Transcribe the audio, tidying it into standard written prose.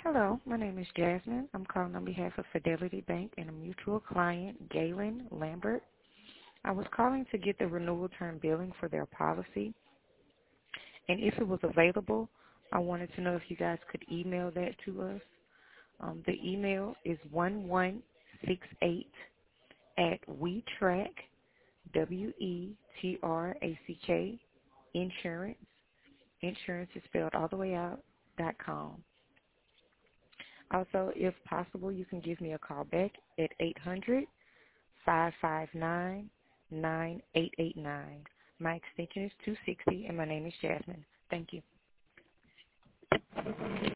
Hello, my name is Jasmine. I'm calling on behalf of Fidelity Bank and a mutual client, Galen Lambert. I was calling to get the renewal term billing for their policy, and if it was available, I wanted to know if you guys could email that to us. The email is 1168 at WeTrack, WeTrack, insurance. Insurance is spelled all the way out, .com. Also, if possible, you can give me a call back at 800-559-9889. My extension is 260, and my name is Jasmine. Thank you.